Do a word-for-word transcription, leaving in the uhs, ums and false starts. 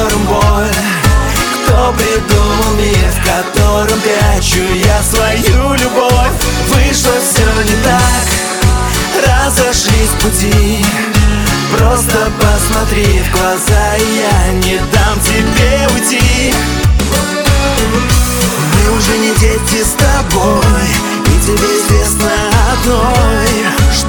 котором боль? Кто придумал мир, в котором прячу я свою любовь? Вышло все не так, разошлись пути. Просто посмотри в глаза, и я не дам тебе уйти. Мы уже не дети с тобой, и тебе известно одной: